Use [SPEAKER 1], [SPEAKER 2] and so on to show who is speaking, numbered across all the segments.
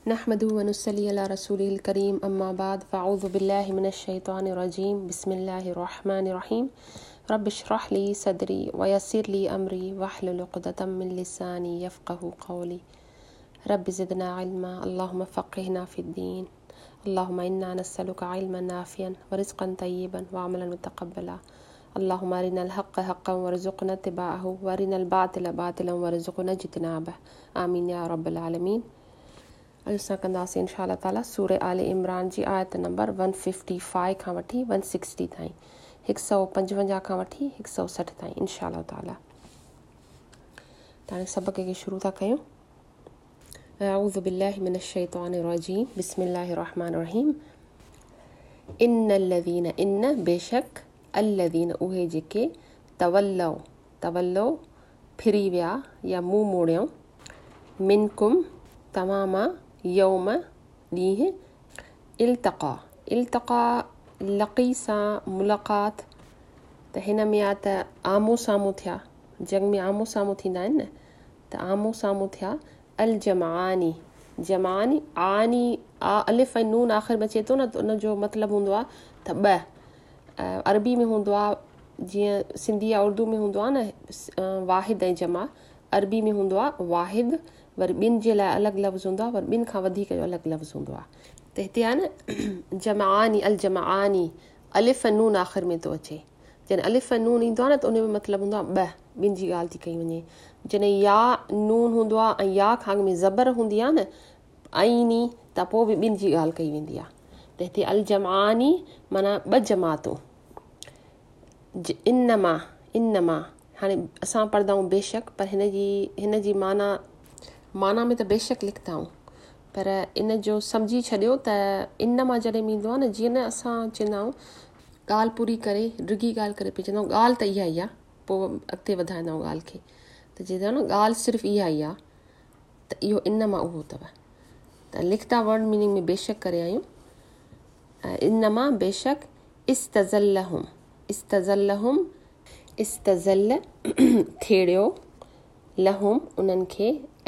[SPEAKER 1] नहमदु व नुसल्ली अला रसूलिल करीम अम्मा बाद फ़अऊज़ु बिल्लाहि मिनश शैतानिर रजीम बिस्मिल्लाहिर रहमानिर रहीम रब्बि इश्रह ली सदरी व यस्सिर ली अमरी वहलुल उक़दतम मिन लिसानी यफ़क़हू क़ौली रब्बि ज़िदना इल्मा अल्लाहुम्मा फ़क़्हिना फ़िद्दीन अल्लाहुम्मा इन्ना नस्अलुका इल्मन नाफ़िअन व रिज़्क़न तय्यिबन व अमलन मुतक़ब्बला अल्लाहुम्मा अरिनल हक़्क़ हक़्क़न वरज़ुक़ना इत्तिबाअहु व अरिनल बातिला बातिलन वरज़ुक़ना इज्तिनाबह आमीन या रब्बल आलमीन। असां कंदासीं इंशाअल्लाह ताला सूरह आले इमरान जी आयत नंबर 155 खां वठी 160 ताईं, 155 खां वठी 160 ताईं इंशाअल्लाह ताला। ताणे सबक़ खे शुरू था कयूं। अऊज़ु बिल्लाहि मिनश शैतानिर रजीम बिस्मिल्लाहिर रहमानिर रहीम। इन्नल्लज़ीन इन्न बेशक अल्लज़ीन उहे जेके तवल्लो फिरी विया या मुंहुं मोड़ियो मिनकुम तव्हां मां यौम ॾींहुं इल्तक़ा लक़ी सां मुलाक़ात त हिन में या त आमो साम्हूं थिया, जंग में आमो साम्हूं थींदा आहिनि न, त आमो साम्हूं थिया अल जमानी आनी अलिफ ऐं नून आख़िर में अचे थो न, त उन जो मतिलबु हूंदो आहे त ॿ। अरबी में हूंदो आहे जीअं सिंधी या उर्दू में हूंदो आहे न वाहिद ऐं जमा, अरबी में हूंदो आहे वाहिद, वरी ॿिनि जे लाइ अलॻि लफ़्ज़ हूंदो आहे, वरी ॿिनि खां वधीक जो अलॻि लफ़्ज़ हूंदो आहे। त हिते आहे न जमानी अल जमानी अलिफ नून आख़िर में थो अचे। जॾहिं अलिफ नून ईंदो आहे न त उन में मतिलबु हूंदो आहे ॿ, ॿिनि जी ॻाल्हि थी कई वञे। जॾहिं या नून हूंदो आहे ऐं या खां अॻ में ज़बर हूंदी आहे न आईनी, त पोइ बि ॿिनि जी ॻाल्हि कई वेंदी आहे। त हिते अल जमानी माना ॿ जमातूं। इनमा हाणे असां पढ़ंदा आहियूं बेशक, पर हिन जी माना में त बेशक लिखंदा आहियूं, पर इन जो सम्झी छॾियो त इनमा जॾहिं ईंदो आहे न, जीअं न असां चवंदा आहियूं ॻाल्हि पूरी करे रुॻी ॻाल्हि करे चवंदा आहियूं ॻाल्हि त इहा ई आहे, पोइ अॻिते वधाईंदा आहियूं ॻाल्हि खे, त चवंदा आहियूं न ॻाल्हि सिर्फ़ु इहा ई आहे, त इहो इनमा उहो अथव। त लिखता वर्ड मीनिंग में बेशक करे आहियूं। इनमा बेशक इस्तज़ल्ल थेड़ियो लहुम उन्हनि खे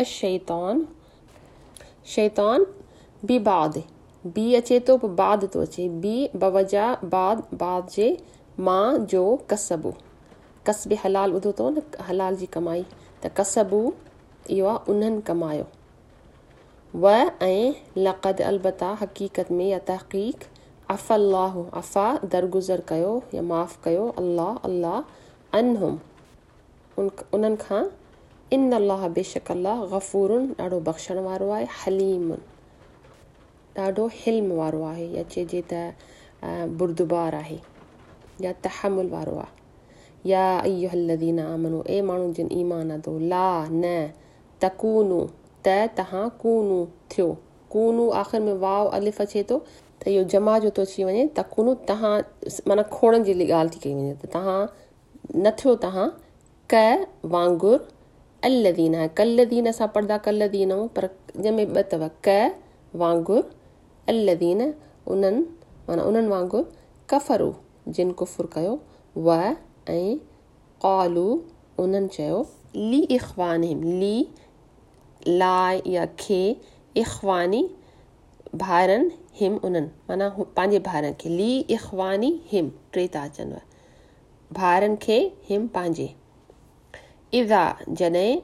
[SPEAKER 1] शैतान बि अचे थो, पोइ बाद थो अचे, बि बवजा बाद जे मां जो कसब हलाल ॿुधो अथव न, हलाल जी कमाई, त कसबु इहो आहे उन्हनि कमायो। व ऐं लक़द अलबता हक़ीक़त में या तहक़ीक़ अफ़ा दरगुज़र कयो या माफ़ कयो अल्लाह अनहुम उन्हनि खां, इन अल्लाह बेशक अल्लाह गफ़ूरुन ॾाढो बख़्शण वारो आहे, हलीमुन ॾाढो हिल्म वारो आहे, या चइजे त बुरदुबार आहे या तहमुल वारो आहे। या अय्युहल्लज़ीना आमनू ए माण्हू जिन ईमान अथो, ला न तकूनू त तव्हां कूनू थियो, कूनू आख़िर में वाव अलिफ अचे थो त इहो जमा जो थो अची वञे, तकूनू तव्हां माना खोड़नि जी ॻाल्हि थी कई वञे, त तव्हां न थियो तव्हां क वांगुरु अल्लज़ीना कल्लज़ीन असां पढ़ंदा कल्लज़ीन, पर जंहिंमें ॿ अथव क वांगुरु अल्लज़ीन उन्हनि माना उन्हनि वांगुरु कफ़रू जिन कुफ़ुर कयो, व ऐं क़ालू उन्हनि चयो ली इख़वानिहिम ली लाइ या खे इख़वानी भाइरनि हिम उन्हनि माना पंहिंजे भाइरनि खे, ली इख़वानी हिम टे था अचनि भाइरनि खे हिम पंहिंजे। इज़ा जॾहिं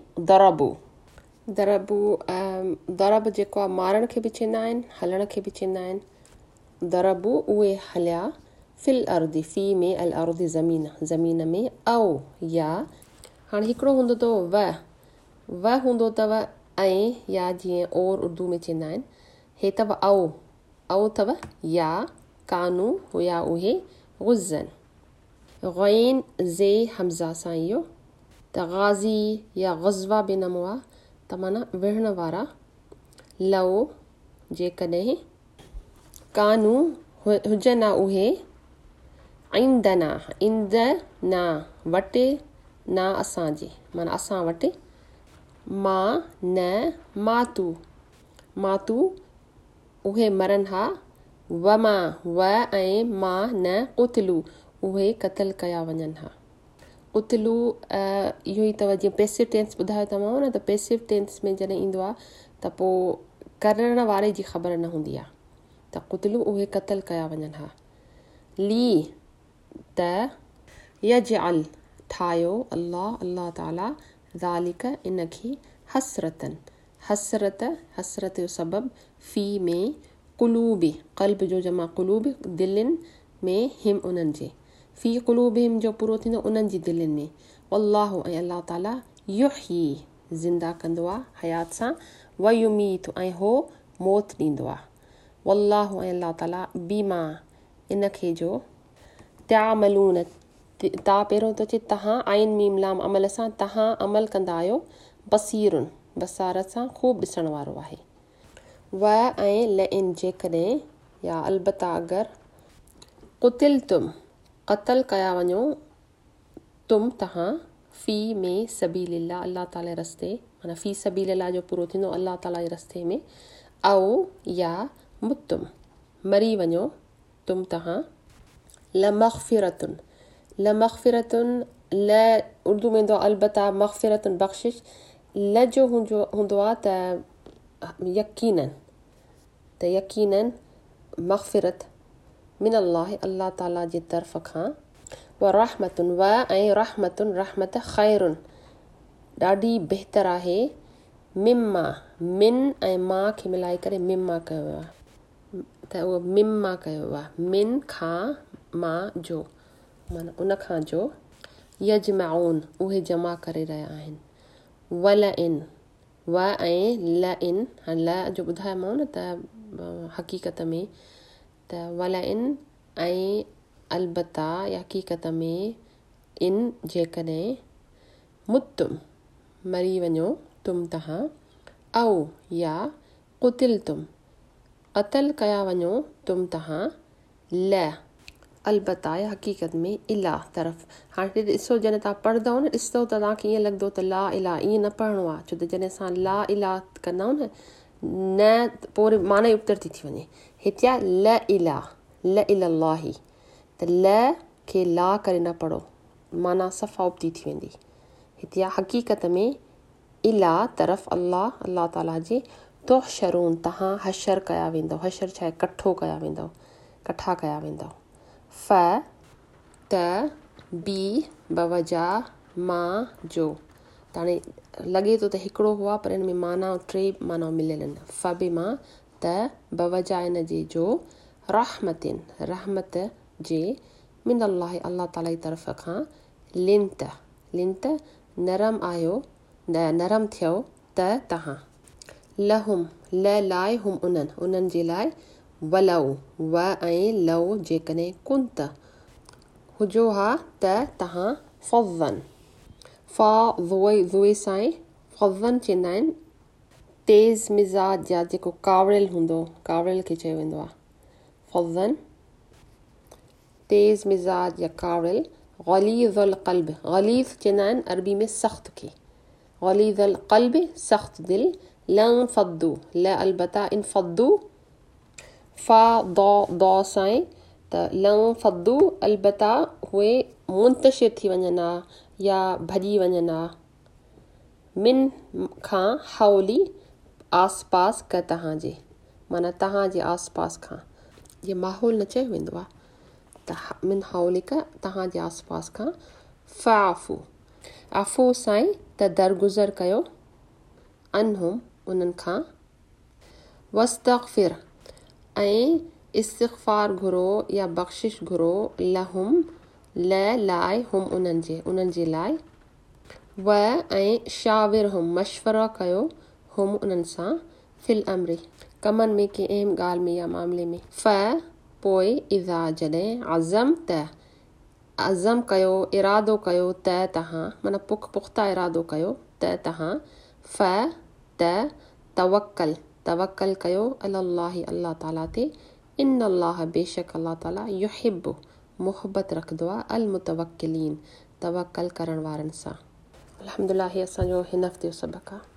[SPEAKER 1] दरब जेको आहे मारण खे बि चवंदा आहिनि, हलण खे बि चवंदा आहिनि। दरबू उहे हलिया फिल अर्दी फी में अल अर्दी ज़मीन में, औ या हाणे हिकिड़ो हूंदो अथव व हूंदो अथव ऐं या जीअं और उर्दू में चवंदा आहिनि, हे अथव औ अथव या कानू हुया उहे गुज़न ग़ैन ज़े हमज़ा सां इहो, त गाज़ी या ग़ज़वा बि नमो आहे, त माना विढ़ण वारा। लओ जेकॾहिं कानू हुजनि उहे इंदना वटि ना असांजे माना असां वटि, मां न मातू उहे मरनि हा, व ऐं मां न क़ुतलू उहे क़तल कया वञनि हा। क़ुतलू इहो ई अथव जीअं पैसिव टेंस ॿुधायो तव्हां न, त पैसिव टेंस में जॾहिं ईंदो आहे त पोइ करण वारे जी ख़बर न हूंदी आहे त क़ुतलू उहे क़तल कया वञनि हा। ली त यजअल ठाहियो अल्लाह ताला ज़ालिक इनखे हसरत जो सबब फ़ी में क़ुलूबि क़ल्ब जो जमा क़ुलूबि दिलनि में हिम उन्हनि जे फ़ी क़ुलूबिहिम जो पूरो थींदो उन्हनि जी दिलनि में। वल्लाहु ऐं अल्लाह ताला युही ज़िंदा कंदो आहे हयात सां व युमीत ऐं हो मौत ॾींदो आहे। वल्लाहु ऐं अल्लाह ताला बीमा इनखे जो त्यामलून ता पहिरियों थो अचे तव्हां आइन मीम लाम अमल सां तव्हां अमल कंदा आहियो बसीरुन बसारत सां ख़ूब ॾिसण वारो आहे। व ऐं लइन जेकॾहिं या अलबत्ता अगरि क़ुतिल तुम क़तल कया वञो तुम तव्हां फ़ी में सबीलिल्लाह अल्लाह ताला रस्ते माना फ़ी सबीलिल्लाह जो पूरो थींदो अल्लाह ताला जे रस्ते में औ या मुतुम मरी वञो तुम तव्हां लमग़फ़िरतुन ल उर्दू में हूंदो आहे अलबत्ता मग़फ़िरतुन बख़्शिश ल जो हूंदो आहे त यकीनन मग़फ़िरत मिन अल्लाह ताला जे तरफ़ खां व रहमतुन व ऐं रहमतुन रहमत ख़ैरुन ॾाढी बहितर आहे मिम्मा मिन ऐं मां खे मिलाए करे मिम्मा कयो वियो आहे त उहो मिम्मा कयो वियो आहे मिन खां मां जो माना उन खां जो यजमाउन उहे जमा करे रहिया आहिनि। वल इन व ऐं ल इन ल जो ॿुधायोमांव न त हक़ीक़त में त वल इन ऐं अलबत्ता या हक़ीक़त में इन जेकॾहिं मुतुम मरी वञो तुम तव्हां औ या क़ुतिल तुम क़तल कया वञो तुम तव्हां ल अलबत्ता या हक़ीक़त में इला तरफ़। हाणे ॾिसो जॾहिं तव्हां पढ़ंदव न ॾिसंदव त तव्हांखे ईअं लॻंदो त ला इला ईअं न पढ़णो आहे छो त जॾहिं असां ला इला कंदा आहियूं न पोइ माना ई उतर थी वञे। हिते आहे ल इलाही त ल खे ला करे न पढ़ो माना सफ़ा उबती थी वेंदी। हिते आहे हक़ीक़त में इला तरफ़ अल्लाह ताला जे तुहशरून तव्हां हशर कया वेंदव। हशर छा आहे कठा कया वेंदव। फ त बी बवजा मां जो त हाणे लॻे थो त हिकिड़ो हुआ पर हिन में माना टे माना मिलियल आहिनि। फ बि मां त बवजा इन जे जो रहमत जे मिन अल्लाह ताला जी तरफ़ खां लिंत नरम आयो नरम थियो त तव्हां लहुम ल लाइ हुम उन्हनि जे लाइ वलऊ व ऐं लऊ जेकॾहिं कुंत हुजो हा त तव्हां फज़न फा ज़ुए सां फज़न चवंदा आहिनि तेज़ मिज़ाज या जेको कावड़ियल हूंदो कावड़ियल खे चयो वेंदो आहे फज़न तेज़ मिज़ाज या कावड़ियल। गलीज़ुल क़ल्ब गलीज़ चवंदा आहिनि अरबी में सख़्त खे गलीज़ुल क़ल्ब सख़्त दिल लन फद्दू ल अलबत्ता इन फद्दू फा दो सां त लन फद्दू अलबत्ता उहे मुंतशिर थी वञनि हा या भॼी वञनि हा मिन खां हौली आस पास क तव्हांजे माना तव्हांजे आस पास खां इहे माहौल न चयो वेंदो आहे त मिन हौलिक तव्हांजे आस पास खां फ़ाफ़ू आफ़ू सां त दरगुज़र कयो अनहुम उन्हनि खां वस्तग़फिर ऐं इस्तिग़फ़ार घुरो या बख़्शिश घुरो लहुम लाइ हुम उन्हनि जे लाइ व ऐं शाविर हुम मशवरा कयो हुम उन्हनि सां फिल अमरी कमनि में के अहम ॻाल्हि में या मामले में। फ पोइ इज़ा जॾहिं अज़म कयो इरादो कयो त तव्हां माना पुख़्ता इरादो कयो त तव्हां फ त तवक्कल कयो अल्लाह ताला ते इन अल्लाह बेशक अल्लाह ताला युहिब्बु मुहबत रखंदो आहे अल मुतवक्किलीन तवक्कल करण वारनि सां। अल्हम्दुलिल्लाह असांजो हिन हफ़्ते जो सबक़ आहे।